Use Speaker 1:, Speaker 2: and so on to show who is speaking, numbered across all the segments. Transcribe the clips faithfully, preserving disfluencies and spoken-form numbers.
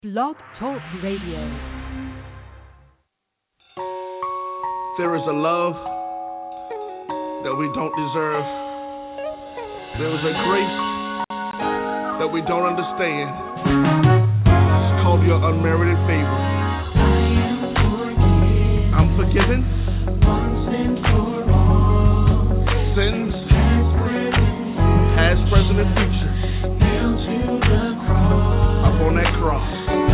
Speaker 1: Blog Talk Radio.
Speaker 2: There is a love that we don't deserve. There is a grace that we don't understand. It's called your unmerited favor. I'm forgiven. Once and for all. Sins, past, present, and future. Nailed to the cross. Up on that cross.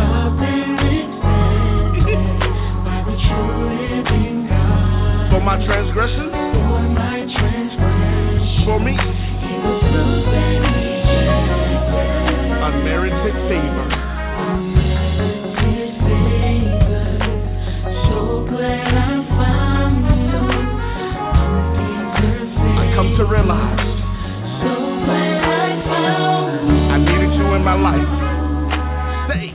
Speaker 2: For my transgressions, for my transgressions, for me, he was bruised and rejected. Unmerited favor. Unmerited favor. So glad I found you. Undeserved favor. I come to realize. So glad I found you. I needed you in my life. Say.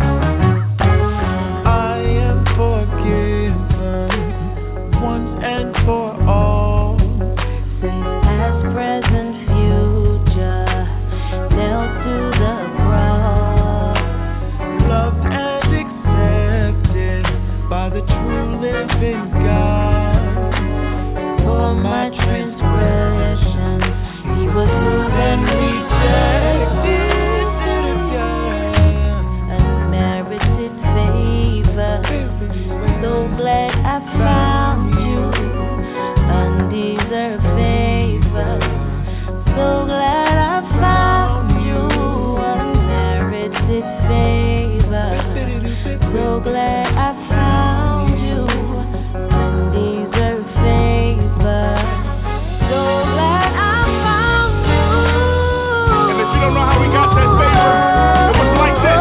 Speaker 2: I am forgiven. Once and for all.
Speaker 3: Since past, present, future, nailed to the cross.
Speaker 2: Loved and accepted by the true living God.
Speaker 3: For my transgressions, he was bruised and rejected. Unmerited favor. So glad I found undeserved favor. So glad I found you. Unmerited favor. So glad I found you. Undeserved favor. So glad I found you.
Speaker 2: And if you don't know how we got that favor, it was like this.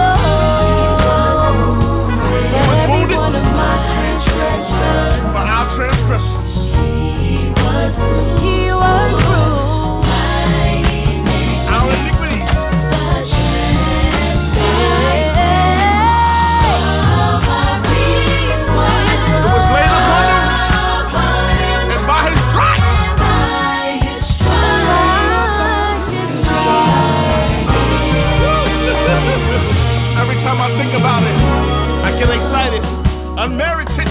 Speaker 2: He was wounded for our transgressions. Unmerited.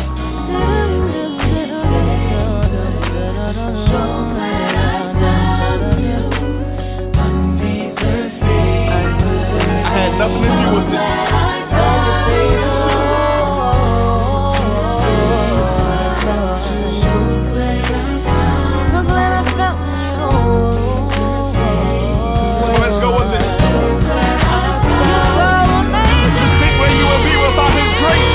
Speaker 2: I had nothing to do with this. Let's go with this. Just think where you will be without his grace.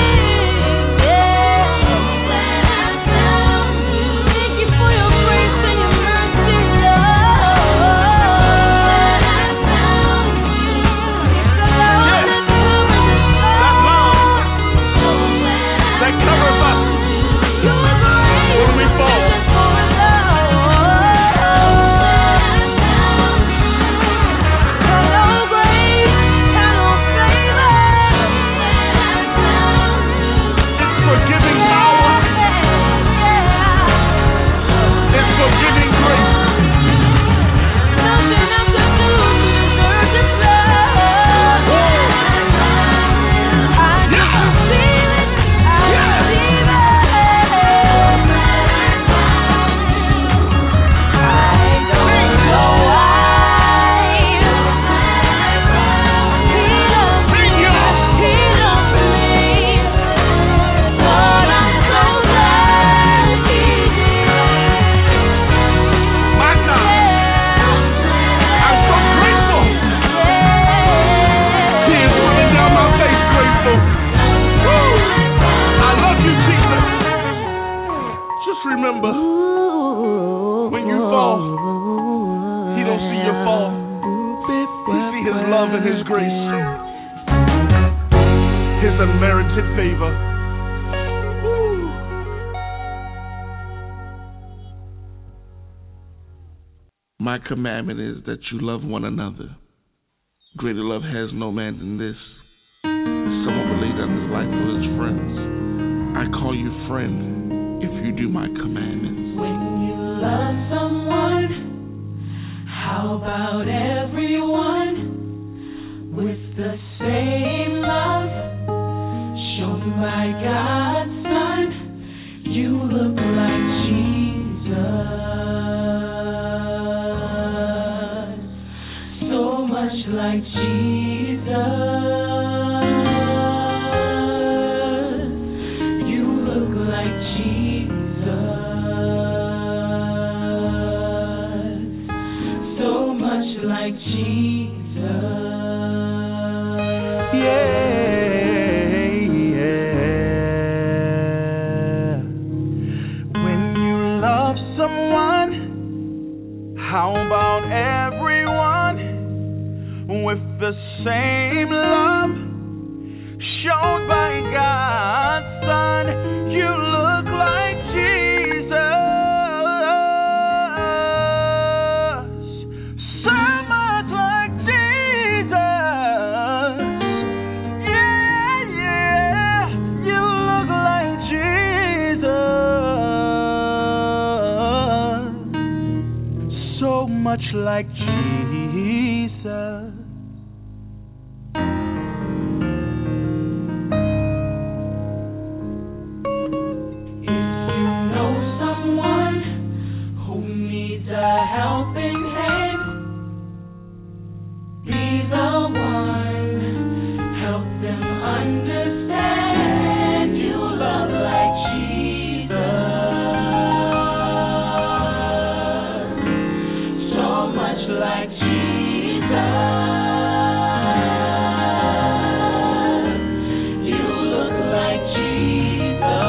Speaker 2: Remember, when you fall, he don't see your fall. He see his love and his grace, his unmerited favor. My commandment is that you love one another. Greater love has no man than this. Someone will lay down his life for his friends. I call you friend if you do my commandments.
Speaker 4: When you love someone, how about everyone with the same love? like God's Son. You look like Jesus. So much like Jesus. You look like Jesus. So much like Jesus.
Speaker 2: Yeah. When you love someone, how about everyone with the same love shown by God's Son? You look like Jesus, so much like Jesus. Yeah, yeah, you look like Jesus, so much like Jesus.
Speaker 4: Helping hand, be the one, help them understand. You love like Jesus, so much like Jesus. You look like Jesus.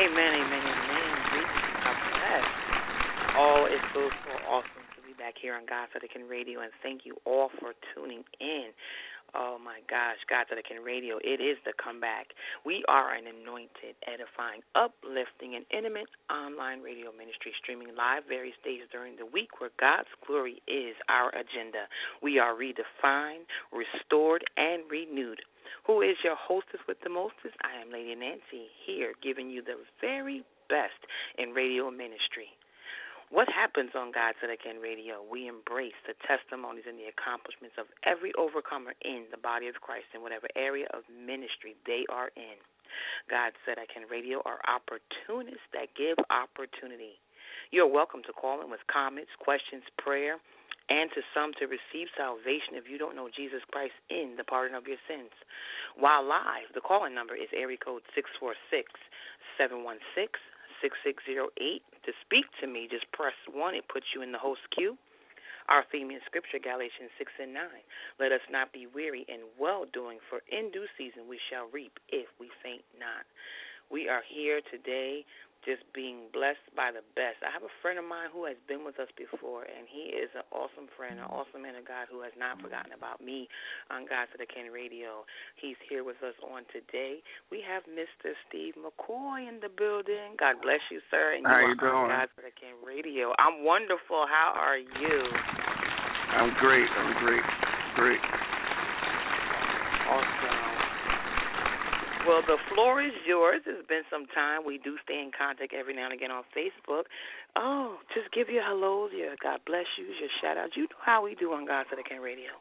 Speaker 5: Amen, amen, amen. God bless. Oh, it's so, so awesome to be back here on God Sedican Radio, and thank you all for tuning in. Oh, my gosh, God Sedican Radio, it is the comeback. We are an anointed, edifying, uplifting, and intimate online radio ministry streaming live various days during the week where God's glory is our agenda. We are redefined, restored, and renewed. Who is your hostess with the mostest? I am Lady Nancy, here giving you the very best in radio ministry. What happens on God Sedican Radio? We embrace the testimonies and the accomplishments of every overcomer in the body of Christ in whatever area of ministry they are in. God Sedican Radio are opportunists that give opportunity. You're welcome to call in with comments, questions, prayer, and to some to receive salvation if you don't know Jesus Christ in the pardon of your sins. While live, the call-in number is area code six four six, seven one six, six six zero eight. To speak to me, just press one. It puts you in the host queue. Our theme in Scripture, Galatians six and nine. Let us not be weary in well-doing, for in due season we shall reap if we faint not. We are here today just being blessed by the best. I have a friend of mine who has been with us before, and he is an awesome friend, an awesome man of God who has not forgotten about me on God Sedican Radio. He's here with us on today. We have Mister Steve McCoy in the building. God bless you, sir. And you
Speaker 6: How
Speaker 5: are
Speaker 6: you doing?
Speaker 5: on God Sedican Radio. I'm wonderful. How are you?
Speaker 6: I'm great. I'm great. Great.
Speaker 5: Awesome. Well, the floor is yours. It's been some time. We do stay in contact every now and again on Facebook. Oh, just give your hellos, your God bless you, your shout-outs. You know how we do on God Sedican Radio.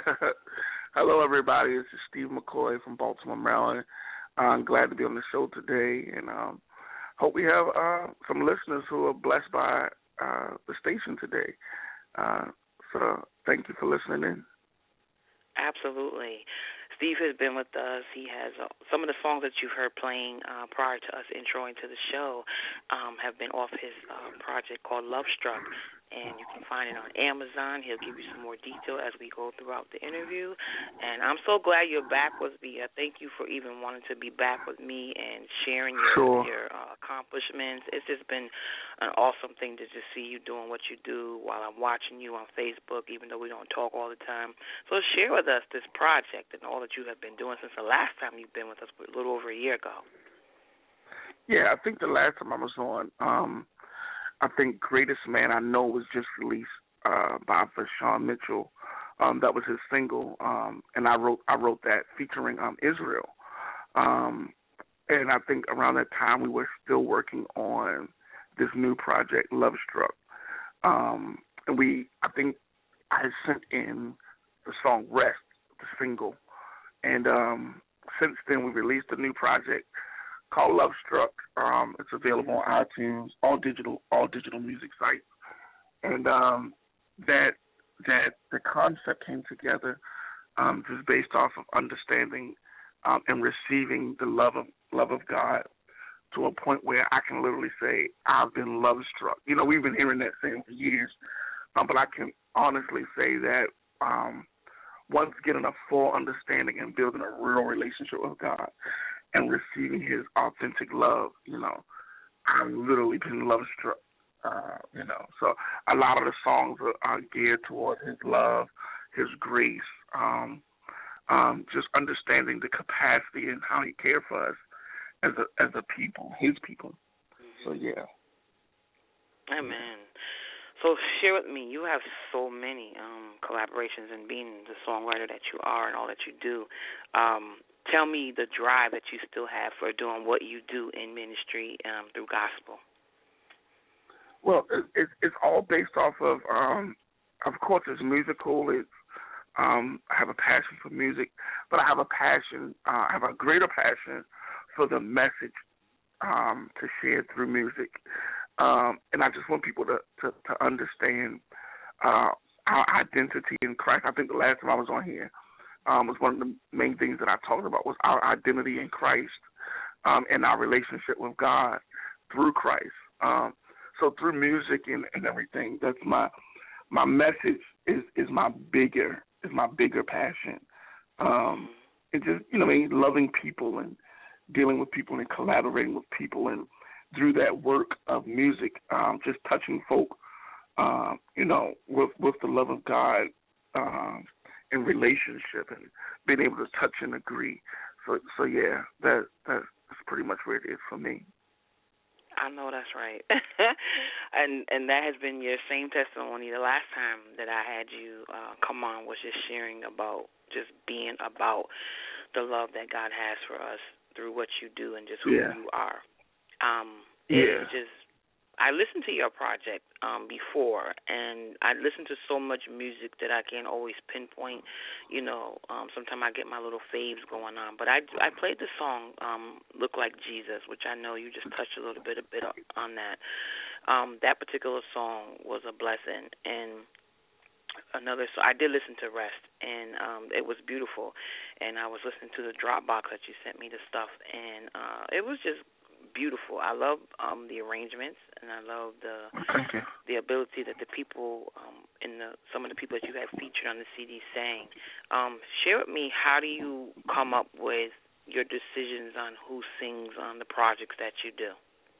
Speaker 6: Hello, everybody. This is Steve McCoy from Baltimore, Maryland. I'm glad to be on the show today, and um, hope we have uh, some listeners who are blessed by uh, the station today. Uh, so thank you for listening in.
Speaker 5: Absolutely. Steve has been with us. He has uh, some of the songs that you've heard playing uh, prior to us introing to the show um, have been off his uh, project called Love Struck, and you can find it on Amazon. He'll give you some more detail as we go throughout the interview. And I'm so glad you're back with me. I thank you for even wanting to be back with me and sharing your,
Speaker 6: sure.
Speaker 5: your uh, accomplishments. It's just been an awesome thing to just see you doing what you do while I'm watching you on Facebook, even though we don't talk all the time. So share with us this project and all that you have been doing since the last time you've been with us, a little over a year ago.
Speaker 6: Yeah, I think the last time I was on, um, I think Greatest Man I Know was just released uh, by Vashawn Mitchell. Um, that was his single, um, and I wrote I wrote that featuring um, Israel. Um, and I think around that time we were still working on this new project, Love Struck. Um, and we, I think I had sent in the song Rest, the single. And um, since then, we released a new project called Love Struck. Um, it's available on iTunes, all digital, all digital music sites. And um, that that the concept came together um, just based off of understanding um, and receiving the love of love of God to a point where I can literally say I've been love struck. You know, we've been hearing that saying for years, um, but I can honestly say that. Um, Once getting a full understanding and building a real relationship with God and receiving his authentic love, you know, I've literally been love struck, uh, you know. So a lot of the songs are, are geared toward his love, his grace, um, um, just understanding the capacity and how he cared for us as a, as a people, his people. So, yeah.
Speaker 5: Amen. So share with me, you have so many um, collaborations and being the songwriter that you are and all that you do. Um, tell me the drive that you still have for doing what you do in ministry um, through gospel.
Speaker 6: Well, it, it, it's all based off of, um, of course, it's musical. It's, um, I have a passion for music, but I have a passion, uh, I have a greater passion for the message um, to share through music. Um, and I just want people to, to, to understand uh, our identity in Christ. I think the last time I was on here um, was one of the main things that I talked about was our identity in Christ um, and our relationship with God through Christ. Um, so through music and, and everything, that's my my message is, is my bigger is my bigger passion. Um, and just you know, I mean, loving people and dealing with people and collaborating with people and through that work of music, um, just touching folk, uh, you know, with with the love of God um, in relationship and being able to touch and agree. So, so yeah, that that's pretty much where it is for me.
Speaker 5: I know that's right. and and that has been your same testimony. The last time that I had you uh, come on was just sharing about just being about the love that God has for us through what you do and just who
Speaker 6: yeah.
Speaker 5: you are. Um,
Speaker 6: yeah.
Speaker 5: It's just, I listened to your project um, before, and I listened to so much music that I can't always pinpoint. You know, um, sometimes I get my little faves going on. But I, I played the song um, Look Like Jesus, which I know you just touched a little bit, a bit on that. Um, that particular song was a blessing. And another, so I did listen to Rest, and um, it was beautiful. And I was listening to the Dropbox that you sent me the stuff, and uh, it was just beautiful. I love um, the arrangements, and I love the
Speaker 6: Thank you.
Speaker 5: the ability that the people, um, in the some of the people that you have featured on the C D sang. Um, share with me, how do you come up with your decisions on who sings on the projects that you do?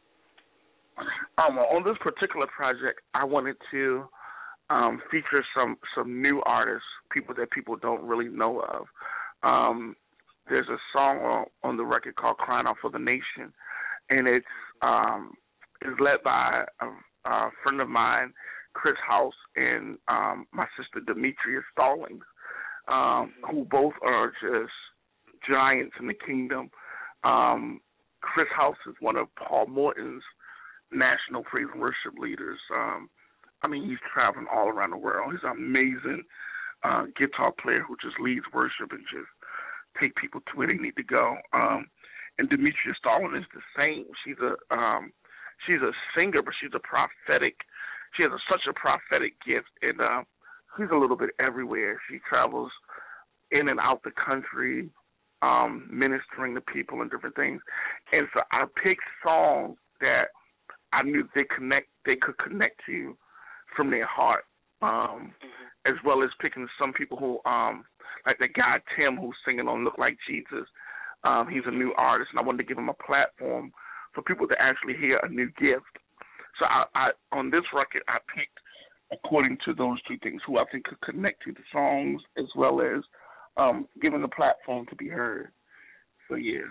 Speaker 6: Um, on this particular project, I wanted to um, feature some some new artists, people that people don't really know of. Um, there's a song on, on the record called "Crying Out for the Nation." And it's um, is led by a, a friend of mine, Chris House, and um, my sister Demetria Stallings, um, who both are just giants in the kingdom. Um, Chris House is one of Paul Morton's national praise and worship leaders. Um, I mean, he's traveling all around the world. He's an amazing uh, guitar player who just leads worship and just take people to where they need to go. Um, And Demetria Stallings is the same. She's a um, she's a singer, but she's a prophetic. She has a, such a prophetic gift, and uh, she's a little bit everywhere. She travels in and out the country, um, ministering to people and different things. And so I picked songs that I knew they connect. They could connect to from their heart, um, mm-hmm. as well as picking some people who, um, like the guy Tim, who's singing on "Look Like Jesus." Um, he's a new artist, and I wanted to give him a platform for people to actually hear a new gift. So I, I on this record, I picked according to those two things, who I think could connect to the songs as well as um, giving the platform to be heard. So, yeah.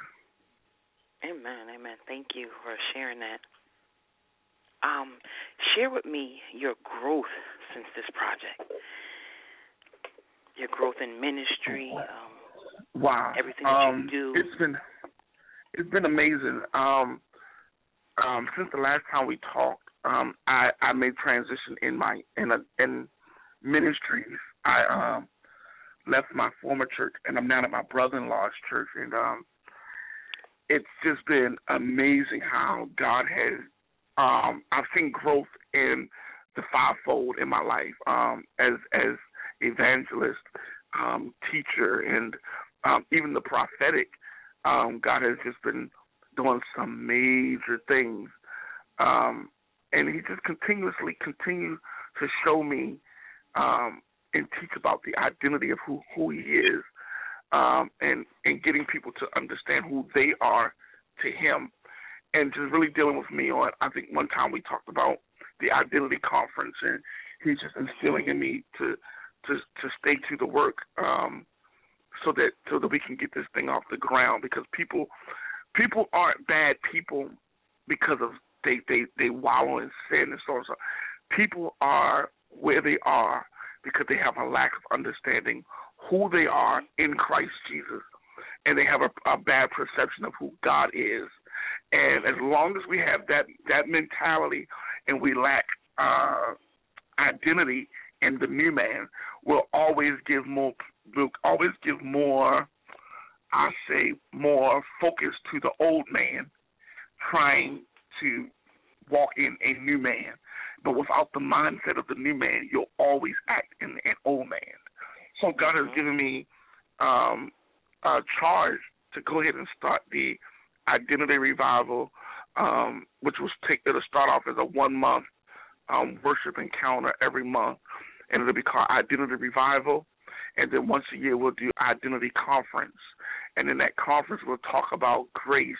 Speaker 5: Amen, amen. Thank you for sharing that. Um, share with me your growth since this project, your growth in ministry, um,
Speaker 6: Wow.
Speaker 5: everything that
Speaker 6: um,
Speaker 5: you do.
Speaker 6: It's been it's been amazing. Um, um, since the last time we talked, um, I, I made transition in my in a, in ministries. I um, left my former church, and I'm now at my brother-in-law's church, and um, it's just been amazing how God has. Um, I've seen growth in the fivefold in my life, um, as as evangelist, um, teacher, and Um, even the prophetic. Um, God has just been doing some major things. Um, and he just continuously continues to show me um, and teach about the identity of who, who he is, um, and, and getting people to understand who they are to him, and just really dealing with me on, I think one time we talked about the identity conference, and he's just instilling in me to, to, to stay to the work, um, so that so that we can get this thing off the ground, because people people aren't bad people because of they, they, they wallow in sin and so on. So people are where they are because they have a lack of understanding who they are in Christ Jesus, and they have a, a bad perception of who God is. And as long as we have that, that mentality and we lack uh, identity in the new man, we'll always give more will always give more, I say, more focus to the old man trying to walk in a new man. But without the mindset of the new man, you'll always act in an old man. So God has given me um, a charge to go ahead and start the Identity Revival, um, which was take, it'll start off as a one-month um, worship encounter every month, and it'll be called Identity Revival. And then once a year we'll do Identity Conference. And in that conference we'll talk about grace,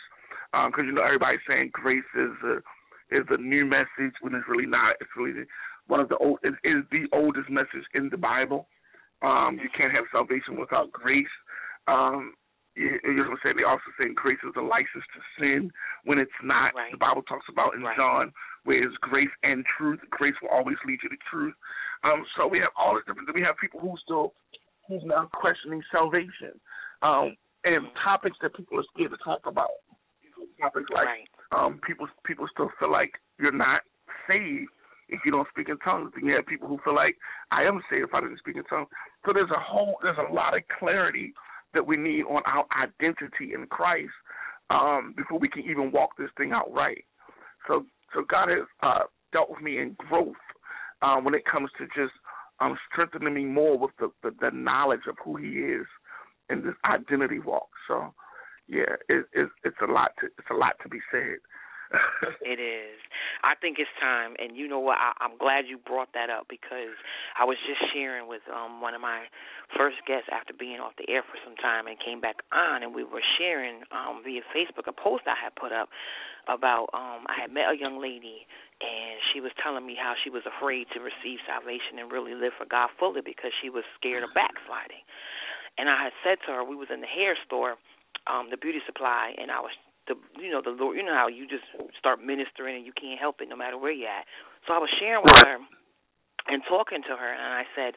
Speaker 6: because um, you know everybody's saying grace is a is a new message when it's really not. It's really one of the old it is the oldest message in the Bible. Um, you can't have salvation without grace. Um, you, you know what I'm saying? They also say grace is a license to sin when it's not.
Speaker 5: Right.
Speaker 6: The Bible talks about in
Speaker 5: right.
Speaker 6: John where it's grace and truth. Grace will always lead you to truth. Um, so we have all this different. We have people who still who's now questioning salvation, um, and topics that people are scared to talk about. Topics like
Speaker 5: right.
Speaker 6: um, people people still feel like you're not saved if you don't speak in tongues. And you have people who feel like I am saved if I didn't speak in tongues. So there's a whole there's a lot of clarity that we need on our identity in Christ um, before we can even walk this thing out right. So so God has uh, dealt with me in growth uh, when it comes to just um, strengthening me more with the, the, the knowledge of who He is in this identity walk. So yeah, it, it, it's a lot to it's a lot to be said.
Speaker 5: It is. I think it's time, and you know what? I, I'm glad you brought that up because I was just sharing with um, one of my first guests after being off the air for some time and came back on, and we were sharing um, via Facebook a post I had put up about um, I had met a young lady, and she was telling me how she was afraid to receive salvation and really live for God fully because she was scared of backsliding. And I had said to her, we was in the hair store, um, the beauty supply, and I was The, you know, the Lord, you know how you just start ministering and you can't help it no matter where you're at. So I was sharing with her and talking to her, and I said,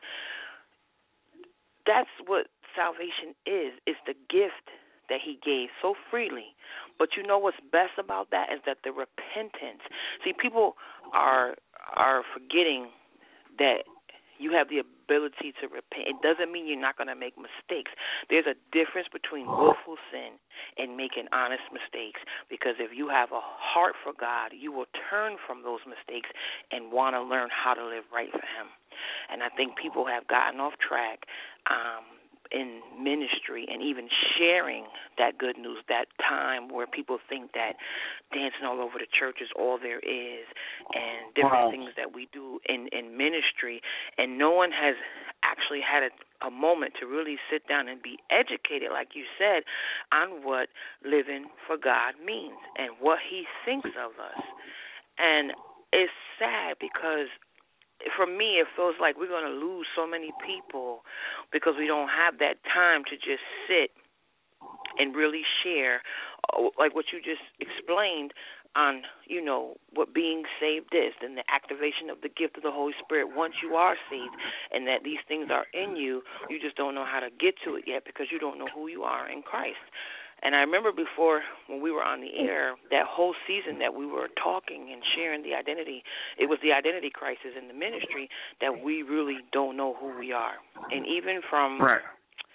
Speaker 5: that's what salvation is. It's the gift that He gave so freely. But you know what's best about that is that the repentance. See, people are are forgetting that you have the ability to repent. It doesn't mean you're not going to make mistakes. There's a difference between willful sin and making honest mistakes, because if you have a heart for God, you will turn from those mistakes and want to learn how to live right for Him. And I think people have gotten off track um, in ministry and even sharing that good news, that time where people think that dancing all over the church is all there is, and different wow. things that we do in, in ministry, and no one has actually had a, a moment to really sit down and be educated, like you said, on what living for God means and what He thinks of us. And it's sad because for me, it feels like we're going to lose so many people because we don't have that time to just sit and really share, like what you just explained on, you know, what being saved is and the activation of the gift of the Holy Spirit once you are saved, and that these things are in you. You just don't know how to get to it yet because you don't know who you are in Christ. And I remember before when we were on the air, that whole season that we were talking and sharing the identity, it was the identity crisis in the ministry that we really don't know who we are. And even from
Speaker 6: right.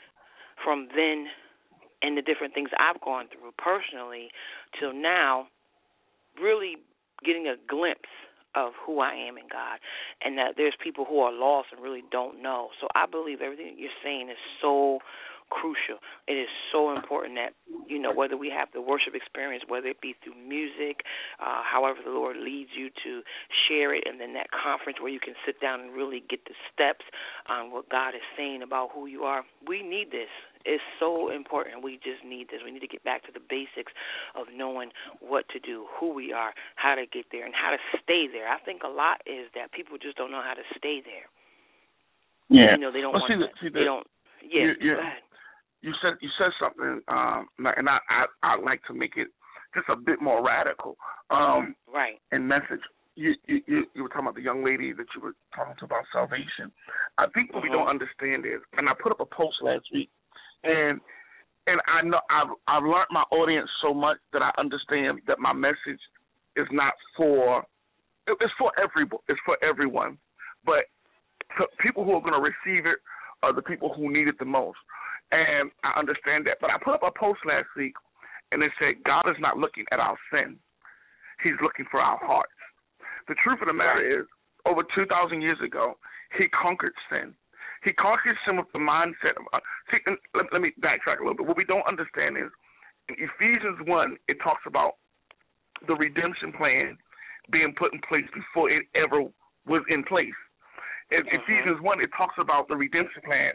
Speaker 5: from then and the different things I've gone through personally till now, really getting a glimpse of who I am in God, and that there's people who are lost and really don't know. So I believe everything that you're saying is so crucial. It is so important that, you know, whether we have the worship experience, whether it be through music, uh, however the Lord leads you to share it, and then that conference where you can sit down and really get the steps on what God is saying about who you are. We need this. It's so important. We just need this. We need to get back to the basics of knowing what to do, who we are, how to get there, and how to stay there. I think a lot is that people just don't know how to stay there.
Speaker 6: Yeah.
Speaker 5: You know, they don't
Speaker 6: well,
Speaker 5: want
Speaker 6: see
Speaker 5: to.
Speaker 6: The, see
Speaker 5: they
Speaker 6: the,
Speaker 5: don't. Yeah.
Speaker 6: You,
Speaker 5: go ahead.
Speaker 6: You said you said something, um, and I I I'd like to make it just a bit more radical. Um,
Speaker 5: right.
Speaker 6: And message. You, you you were talking about the young lady that you were talking to about salvation. I think what mm-hmm. we don't understand is, and I put up a post last week, and and I know I've I've learned my audience so much that I understand that my message is not for it's for every it's for everyone, but people who are going to receive it are the people who need it the most. And I understand that. But I put up a post last week, and it said, God is not looking at our sin. He's looking for our hearts. The truth of the matter is, over two thousand years ago, He conquered sin. He conquered sin with the mindset of, uh, see, let, let me backtrack a little bit. What we don't understand is, in Ephesians one, it talks about the redemption plan being put in place before it ever was in place. In mm-hmm. Ephesians one, it talks about the redemption plan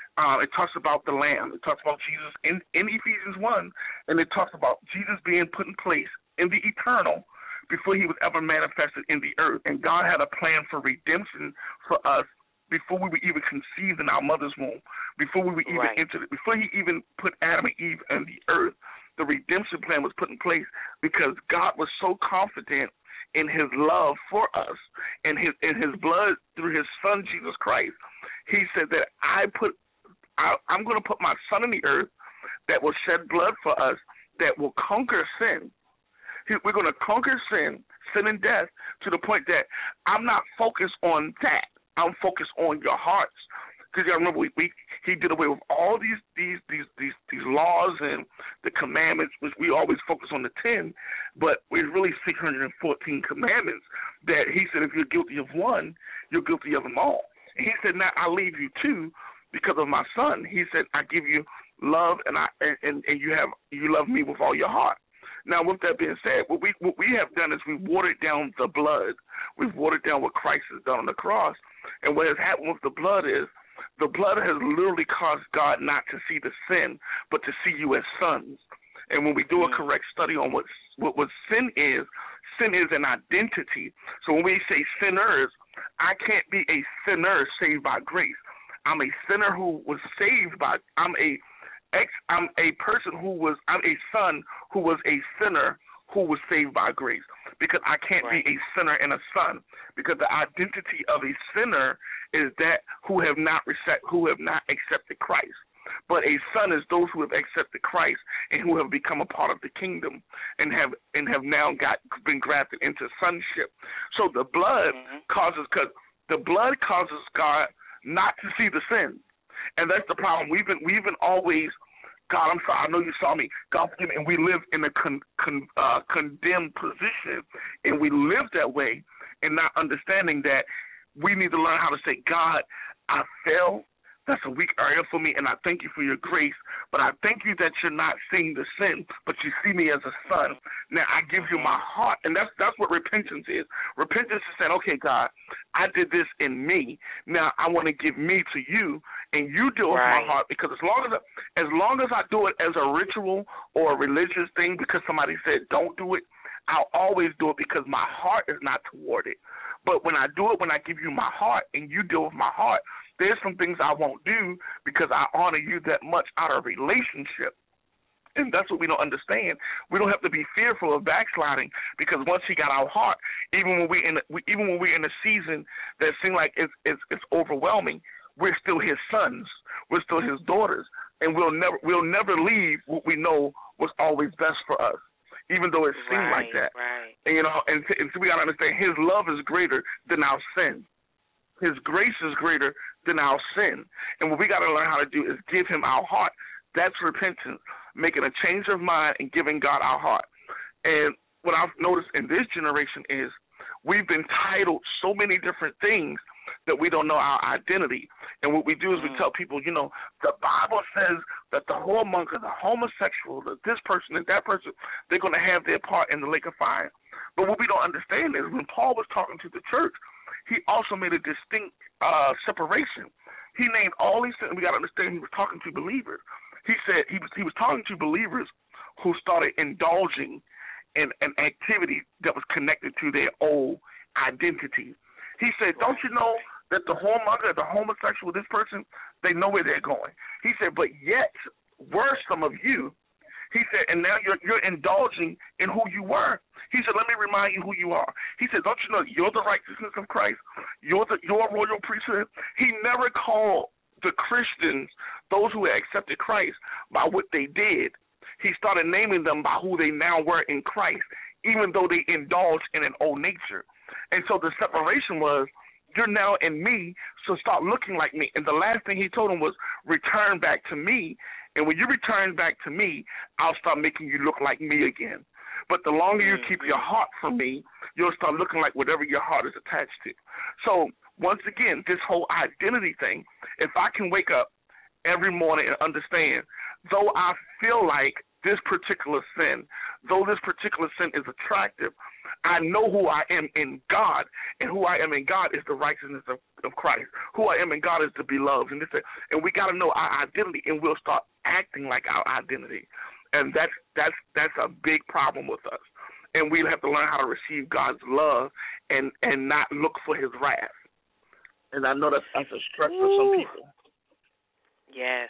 Speaker 6: Uh, it talks about the Lamb. It talks about Jesus in, in Ephesians one, and it talks about Jesus being put in place in the eternal before he was ever manifested in the earth. And God had a plan for redemption for us before we were even conceived in our mother's womb, before we were even
Speaker 5: right.
Speaker 6: entered it, before he even put Adam and Eve in the earth. The redemption plan was put in place because God was so confident in his love for us and his in his blood through his son, Jesus Christ. He said that I put I, I'm going to put my son in the earth that will shed blood for us, that will conquer sin. We're going to conquer sin, sin and death, to the point that I'm not focused on that. I'm focused on your hearts. Because you remember, we, we he did away with all these these these these these laws and the commandments, which we always focus on the ten, but there's really six hundred fourteen commandments that he said if you're guilty of one, you're guilty of them all. And he said, now I leave you two because of my son. He said, I give you love, and I and, and you have you love me with all your heart. Now, with that being said, what we what we have done is we've watered down the blood. We've watered down what Christ has done on the cross. And what has happened with the blood is the blood has literally caused God not to see the sin, but to see you as sons. And when we do a correct study on what what, what sin is, sin is an identity. So when we say sinners, I can't be a sinner saved by grace. I'm a sinner who was saved by. I'm a Ex, I'm a person who was, I'm a son who was a sinner who was saved by grace, because I can't right. be a sinner and a son, because the identity of a sinner is that who have not recept, who have not accepted Christ. But a son is those who have accepted Christ and who have become a part of the kingdom and have and have now got been grafted into sonship. So the blood mm-hmm. causes, because the blood causes God not to see the sin. And that's the problem. We've been we've been always, God, I'm sorry, I know you saw me, God forgive me, and we live in a con, con, uh, condemned position, and we live that way and not understanding that we need to learn how to say, God, I fell. That's a weak area for me, and I thank you for your grace, but I thank you that you're not seeing the sin, but you see me as a son. Now, I give you my heart, and that's that's what repentance is. Repentance is saying, okay, God, I did this in me. Now, I want to give me to you, and you deal with
Speaker 5: right.
Speaker 6: my heart, because as long as, I, as long as I do it as a ritual or a religious thing because somebody said don't do it, I'll always do it because my heart is not toward it. But when I do it, when I give you my heart and you deal with my heart, there's some things I won't do because I honor you that much out of relationship. And that's what we don't understand. We don't have to be fearful of backsliding, because once he got our heart, even when we in we, even when we're in a season that seems like it's, it's it's overwhelming, we're still his sons. We're still his daughters, and we'll never we'll never leave what we know was always best for us, even though it seemed
Speaker 5: right,
Speaker 6: like that.
Speaker 5: Right.
Speaker 6: And you know, and, and so we gotta understand his love is greater than our sin. His grace is greater than our sin. And what we got to learn how to do is give him our heart. That's repentance, making a change of mind and giving God our heart. And what I've noticed in this generation is we've been titled so many different things that we don't know our identity. And what we do is we tell people, you know, the Bible says that the whoremonger, the homosexual, that this person and that person, they're going to have their part in the lake of fire. But what we don't understand is when Paul was talking to the church, he also made a distinct uh, separation. He named all these things. We got to understand he was talking to believers. He said he was he was talking to believers who started indulging in an activity that was connected to their old identity. He said, don't you know that the whoremonger, the homosexual, this person, they know where they're going. He said, but yet, worse some of you, he said, and now you're you're indulging in who you were. He said, let me remind you who you are. He said, don't you know you're the righteousness of Christ? You're the you're a royal priesthood. He never called the Christians, those who had accepted Christ, by what they did. He started naming them by who they now were in Christ, even though they indulged in an old nature. And so the separation was, you're now in me, so start looking like me. And the last thing he told them was, return back to me. And when you return back to me, I'll start making you look like me again. But the longer you keep your heart from me, you'll start looking like whatever your heart is attached to. So once again, this whole identity thing, if I can wake up every morning and understand, though I feel like this particular sin. Though this particular sin is attractive, I know who I am in God, and who I am in God is the righteousness of, of Christ. Who I am in God is the beloved. And, this, and we got to know our identity, and we'll start acting like our identity. And that's, that's, that's a big problem with us. And we'll have to learn how to receive God's love and, and not look for his wrath. And I know that's, that's a stress Ooh. for some people.
Speaker 5: Yes.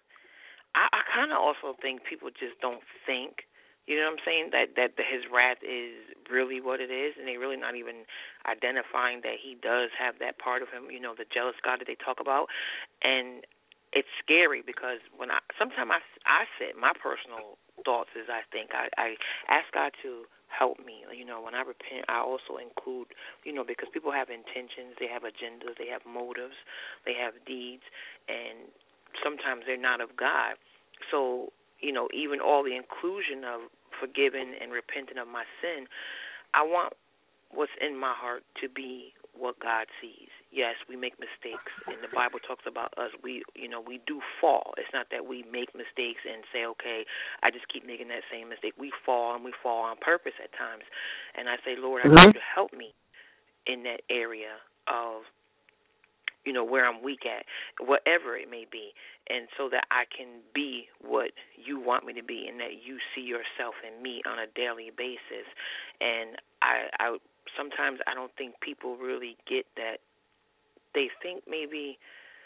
Speaker 5: I, I kind of also think people just don't think, you know what I'm saying, that, that the, his wrath is really what it is, and they're really not even identifying that he does have that part of him, you know, the jealous God that they talk about. And it's scary because when I sometimes I, I sit, my personal thoughts is I think I, I ask God to help me. You know, when I repent, I also include, you know, because people have intentions, they have agendas, they have motives, they have deeds, and sometimes they're not of God. So, you know, even all the inclusion of forgiving and repenting of my sin, I want what's in my heart to be what God sees. Yes, we make mistakes, and the Bible talks about us. We, you know, we do fall. It's not that we make mistakes and say, okay, I just keep making that same mistake. We fall, and we fall on purpose at times. And I say, Lord, I
Speaker 6: mm-hmm.
Speaker 5: need you to help me in that area of, you know, where I'm weak at, whatever it may be, and so that I can be what you want me to be, and that you see yourself in me on a daily basis. And I, I sometimes I don't think people really get that. They think maybe,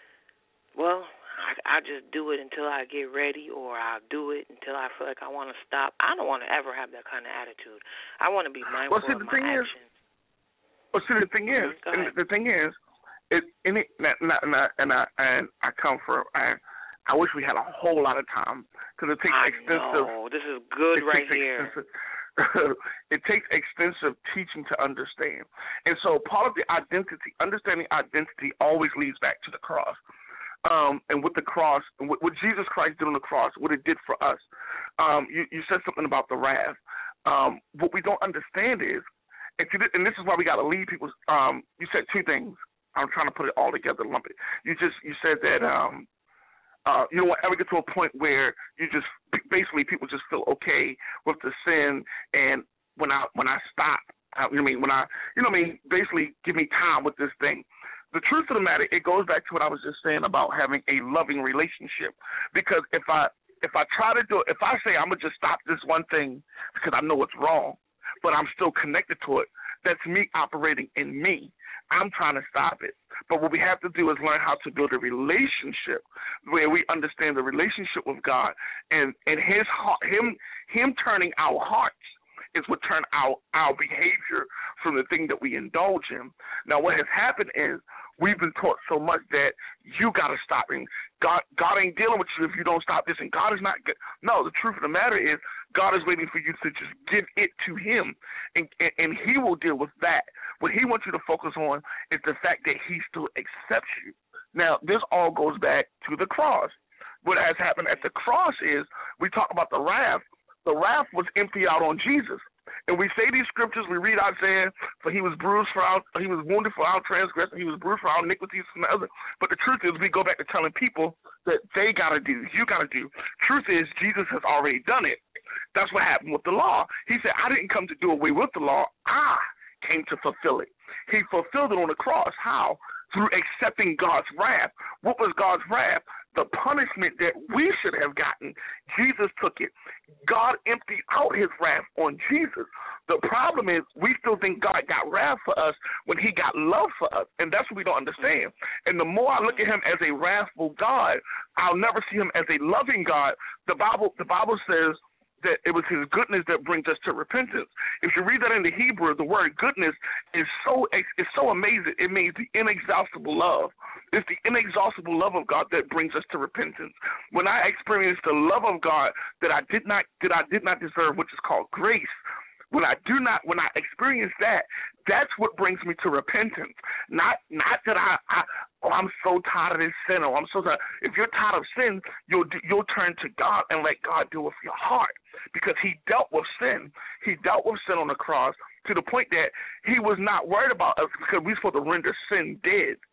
Speaker 5: well, I, I just do it until I get ready, or I'll do it until I feel like I want to stop. I don't want to ever have that kind of attitude. I want to be mindful
Speaker 6: well, see,
Speaker 5: of
Speaker 6: the
Speaker 5: my
Speaker 6: thing
Speaker 5: actions.
Speaker 6: Is, well, see, the thing is, and the thing is, It, and, it, and, I, and, I, and, I, and I come from, I, I wish we had a whole lot of time, because it takes
Speaker 5: I
Speaker 6: extensive.
Speaker 5: know. This is good right here.
Speaker 6: It takes extensive teaching to understand. And so part of the identity, understanding identity always leads back to the cross. Um, and with the cross, and what, what Jesus Christ did on the cross, what it did for us. Um, you, you said something about the wrath. Um, what we don't understand is, and, and this is why we got to lead people, um, you said two things. I'm trying to put it all together, lump it. You just you said that um, uh, you don't ever get to a point where you just basically people just feel okay with the sin, and when I when I stop, I, you know what I mean when I you know what I mean basically give me time with this thing. The truth of the matter, it goes back to what I was just saying about having a loving relationship. Because if I if I try to do it, if I say I'm gonna just stop this one thing because I know it's wrong, but I'm still connected to it, that's me operating in me. I'm trying to stop it. But what we have to do is learn how to build a relationship where we understand the relationship with God, and, and his heart, him him turning our hearts is what turn our, our behavior from the thing that we indulge in. Now, what has happened is we've been taught so much that you got to stop, and God, God ain't dealing with you if you don't stop this, and God is not good. No, the truth of the matter is God is waiting for you to just give it to him, and, and, and he will deal with that. What he wants you to focus on is the fact that he still accepts you. Now, this all goes back to the cross. What has happened at the cross is we talk about the wrath. The wrath was emptied out on Jesus. And we say these scriptures, we read Isaiah, for he was bruised for our, he was wounded for our transgression, he was bruised for our iniquities and the other. But the truth is we go back to telling people that they got to do, you got to do. Truth is Jesus has already done it. That's what happened with the law. He said, I didn't come to do away with the law. I came to fulfill it. He fulfilled it on the cross. How? Through accepting God's wrath. What was God's wrath? The punishment that we should have gotten. Jesus took it. God emptied out his wrath on Jesus. The problem is we still think God got wrath for us when he got love for us, and that's what we don't understand. And the more I look at him as a wrathful God, I'll never see him as a loving God. The Bible, the Bible says that it was his goodness that brings us to repentance. If you read that in the Hebrew, the word goodness is so is so amazing. It means the inexhaustible love. It's the inexhaustible love of God that brings us to repentance. When I experienced the love of God that I did not that I did not deserve, which is called grace, when I do not when I experience that, that's what brings me to repentance. Not not that I, I oh I'm so tired of this sin, or I'm so tired. If you're tired of sin, you'll you'll turn to God and let God deal with your heart, because he dealt with sin. He dealt with sin on the cross to the point that he was not worried about us, because we're supposed to render sin dead.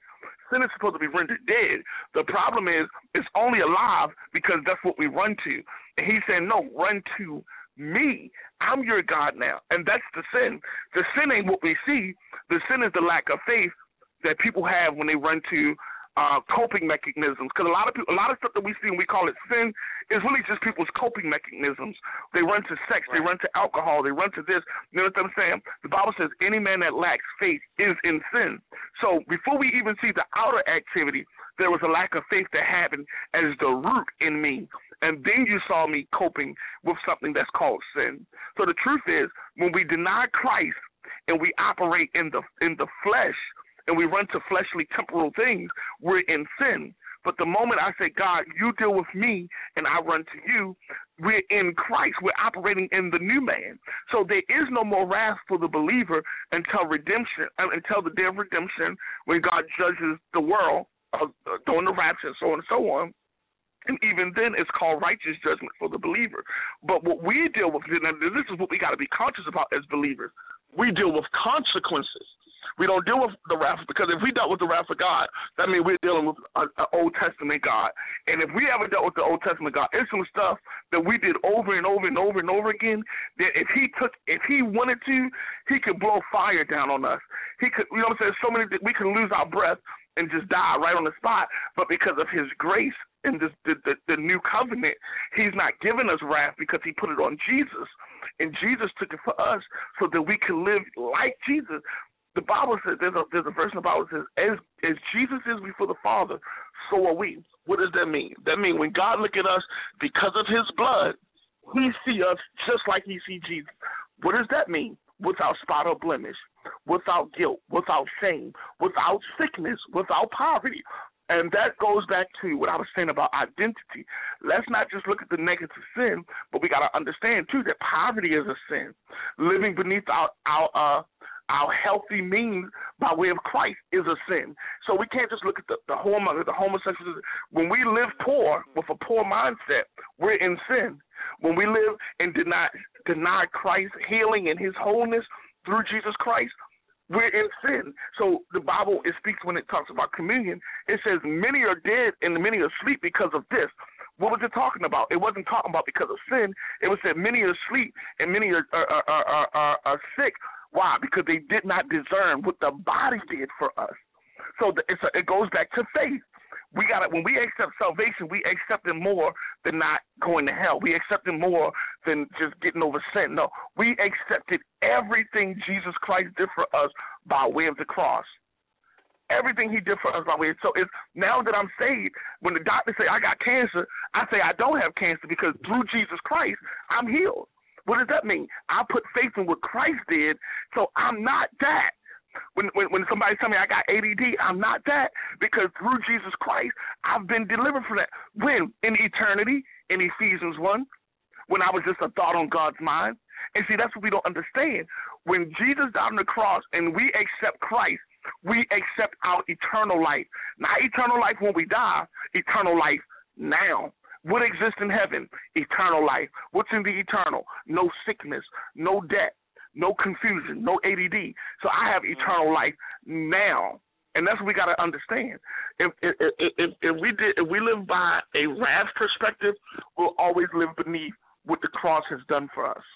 Speaker 6: Sin is supposed to be rendered dead. The problem is it's only alive because that's what we run to. And he's saying, no, run to me. I'm your God now. And that's the sin. The sin ain't what we see. The sin is the lack of faith that people have when they run to uh, coping mechanisms. Because a lot of people, a lot of stuff that we see and we call it sin is really just people's coping mechanisms. They run to sex. Right. They run to alcohol. They run to this. You know what I'm saying? The Bible says any man that lacks faith is in sin. So before we even see the outer activity, there was a lack of faith that happened as the root in me. And then you saw me coping with something that's called sin. So the truth is, when we deny Christ and we operate in the in the flesh and we run to fleshly temporal things, we're in sin. But the moment I say, God, you deal with me and I run to you, we're in Christ. We're operating in the new man. So there is no more wrath for the believer until redemption, until the day of redemption, when God judges the world uh, during the rapture and so on and so on. And even then, it's called righteous judgment for the believer. But what we deal with, and this is what we got to be conscious about as believers, we deal with consequences. We don't deal with the wrath, because if we dealt with the wrath of God, that means we're dealing with an Old Testament God. And if we ever dealt with the Old Testament God, it's some stuff that we did over and over and over and over again, that if he took, if he wanted to, he could blow fire down on us. He could, you know what I'm saying? So many, we can lose our breath and just die right on the spot. But because of his grace and this, the, the, the new covenant, he's not giving us wrath because he put it on Jesus. And Jesus took it for us so that we can live like Jesus. The Bible says, there's a, there's a verse in the Bible that says, as, as Jesus is before the Father, so are we. What does that mean? That means when God look at us, because of his blood, he see us just like he see Jesus. What does that mean? Without spot or blemish, without guilt, without shame, without sickness, without poverty. And that goes back to what I was saying about identity. Let's not just look at the negative sin, but we got to understand, too, that poverty is a sin. Living beneath our, our uh, our healthy means by way of Christ is a sin. So we can't just look at the, the, homo, the homosexuals. When we live poor with a poor mindset, we're in sin. When we live and deny, deny Christ's healing and his wholeness through Jesus Christ, we're in sin. So the Bible, it speaks when it talks about communion, it says many are dead and many are asleep because of this. What was it talking about? It wasn't talking about because of sin. It was that many are asleep and many are, are, are, are, are, are sick. Why? Because they did not discern what the body did for us. So the, it's a, it goes back to faith. We got when we accept salvation, we accept it more than not going to hell. We accept it more than just getting over sin. No, we accepted everything Jesus Christ did for us by way of the cross. Everything he did for us by way of, so it's now that I'm saved, when the doctor say I got cancer, I say I don't have cancer because through Jesus Christ, I'm healed. What does that mean? I put faith in what Christ did, so I'm not that. When, when when somebody tell me I got A D D, I'm not that, because through Jesus Christ, I've been delivered from that. When? In eternity, in Ephesians one, when I was just a thought on God's mind. And see, that's what we don't understand. When Jesus died on the cross and we accept Christ, we accept our eternal life. Not eternal life when we die, eternal life now. What exists in heaven? Eternal life. What's in the eternal? No sickness, no debt, no confusion, no A D D. So I have eternal life now, and that's what we got to understand. If if, if if we did if we live by a wrath perspective, we'll always live beneath what the cross has done for us.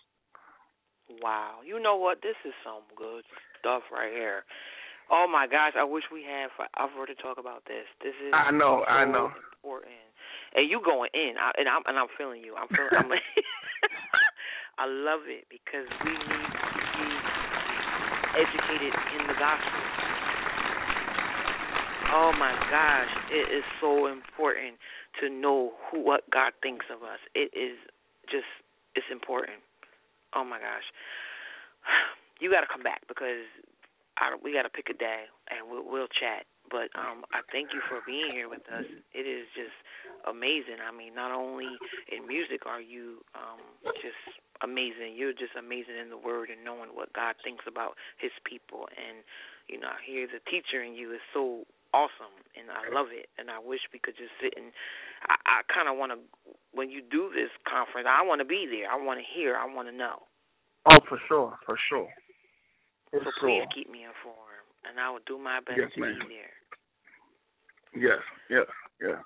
Speaker 5: Wow, you know what? This is some good stuff right here. Oh my gosh, I wish we had forever to talk about this. This is
Speaker 6: I know,
Speaker 5: so
Speaker 6: I know.
Speaker 5: important. And you going in, I, and I'm and I'm feeling you. I'm feeling. I'm like, I love it because we need to be educated in the gospel. Oh my gosh, it is so important to know who what God thinks of us. It is just it's important. Oh my gosh, you got to come back because I, we got to pick a day and we'll, we'll chat. But um, I thank you for being here with us. It is just amazing. I mean, not only in music are you um, just amazing, you're just amazing in the Word and knowing what God thinks about His people. And, you know, here the teacher in you is so awesome, and I love it. And I wish we could just sit and I, I kind of want to, when you do this conference, I want to be there. I want to hear. I want to know.
Speaker 6: Oh, for sure, for sure. For
Speaker 5: so
Speaker 6: sure.
Speaker 5: please keep me informed, and I will do my best
Speaker 6: yes,
Speaker 5: to
Speaker 6: ma'am.
Speaker 5: be there.
Speaker 6: Yes, yes, yeah.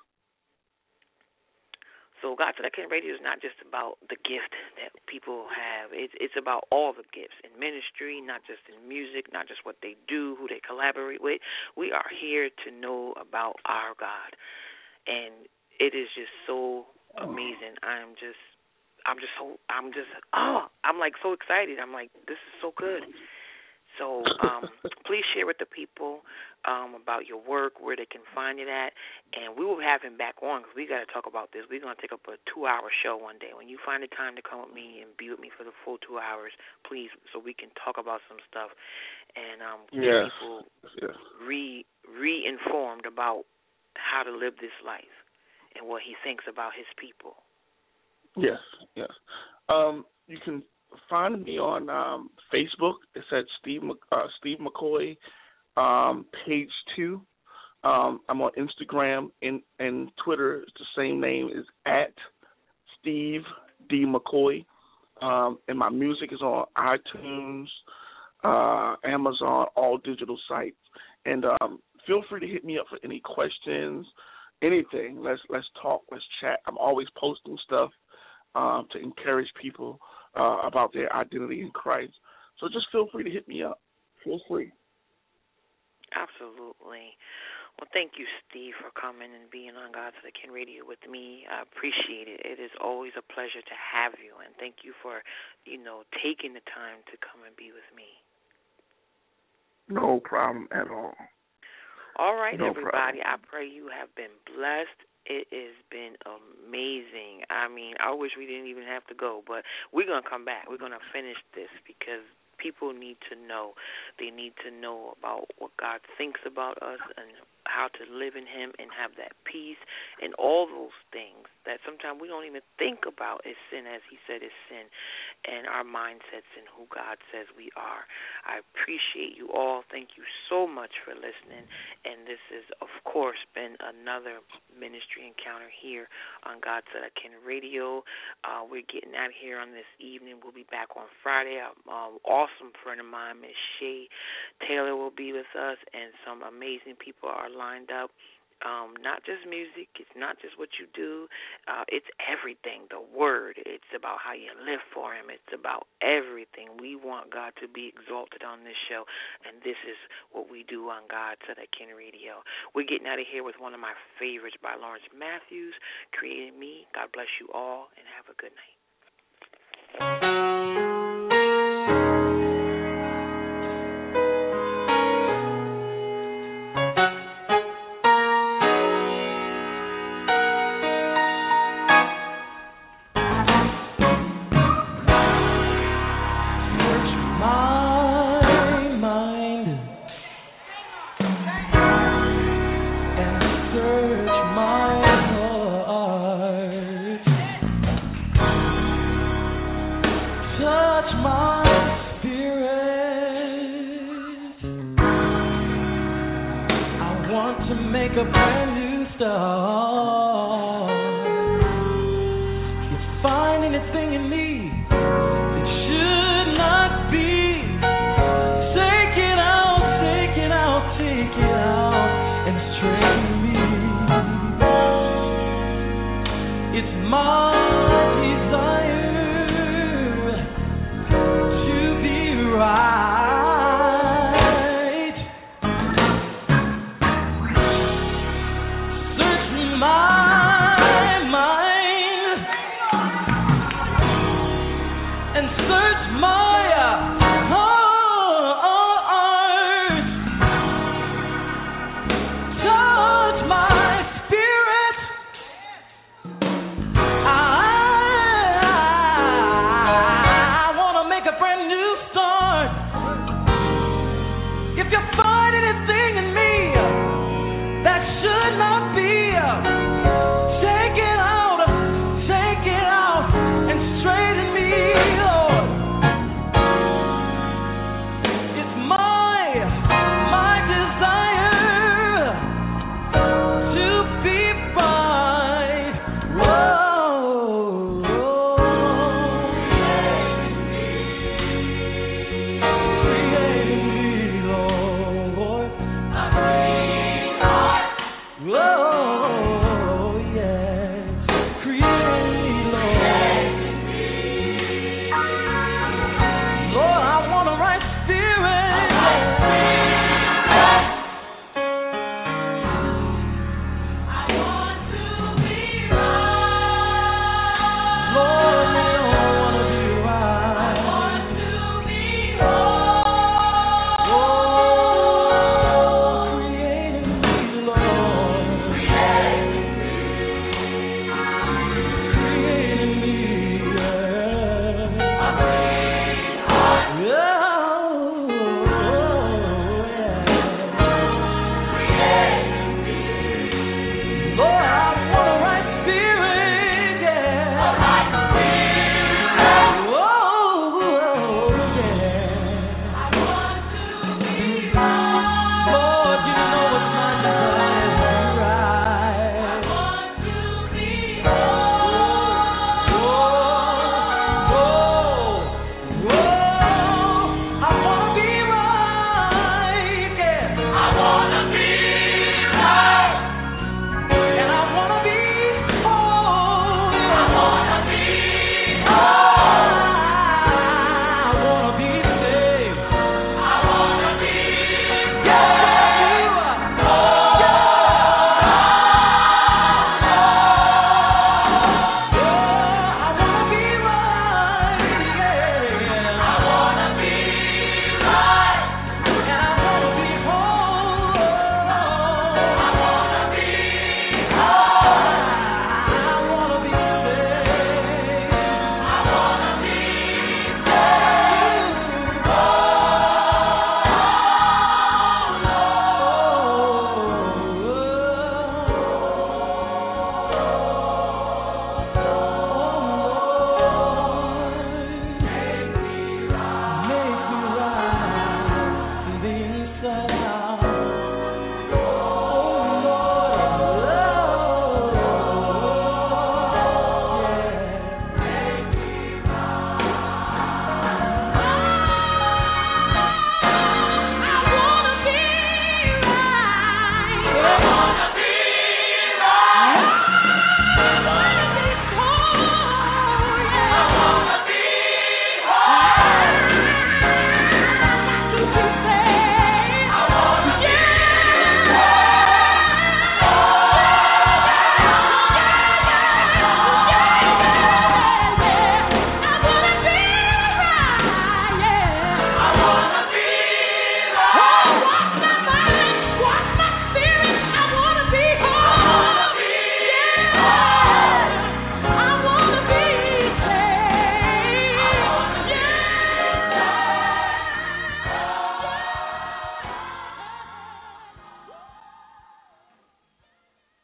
Speaker 5: So God Said I Can Radio is not just about the gift that people have. It's it's about all the gifts in ministry, not just in music, not just what they do, who they collaborate with. We are here to know about our God, and it is just so amazing. I'm just, I'm just so, I'm just, oh, I'm like so excited. I'm like, this is so good. So um, please share with the people um, about your work, where they can find it at, and we will have him back on because we got to talk about this. We're going to take up a two-hour show one day. When you find the time to come with me and be with me for the full two hours, please, so we can talk about some stuff and um, get
Speaker 6: yes.
Speaker 5: people
Speaker 6: yes.
Speaker 5: re re-informed about how to live this life and what he thinks about his people.
Speaker 6: Yes, yes. Um, you can find me on um, Facebook. It's at Steve uh, Steve McCoy, um, page two. Um, I'm on Instagram and, and Twitter. It's the same name. Is at Steve D McCoy. Um, and my music is on iTunes, uh, Amazon, all digital sites. And um, feel free to hit me up for any questions, anything. Let's let's talk. Let's chat. I'm always posting stuff um, to encourage people Uh, about their identity in Christ. So just feel free to hit me up. Feel free.
Speaker 5: Absolutely. Well, thank you, Steve, for coming and being on God Said I Can Radio with me. I appreciate it. It is always a pleasure to have you, and thank you for, you know, taking the time to come and be with me.
Speaker 6: No problem at all.
Speaker 5: All right,
Speaker 6: no
Speaker 5: everybody.
Speaker 6: Problem.
Speaker 5: I pray you have been blessed. It has been amazing. I mean, I wish we didn't even have to go, but we're going to come back. We're going to finish this because people need to know. They need to know about what God thinks about us and how to live in him and have that peace and all those things that sometimes we don't even think about as sin, as he said is sin, and our mindsets and who God says we are. I appreciate you all. Thank you so much for listening, and this has, of course, been another ministry encounter here on God Said I Can Radio. Uh, we're getting out of here on this evening. We'll be back on Friday. An um, awesome friend of mine, Miss Shay Taylor, will be with us, and some amazing people are lined up. Um, not just music. It's not just what you do. Uh, it's everything, the word. It's about how you live for him. It's about everything. We want God to be exalted on this show, and this is what we do on God Said I Can Radio. We're getting out of here with one of my favorites by Lawrence Matthews, Created Me. God bless you all, and have a good night.
Speaker 4: Make a brand new start.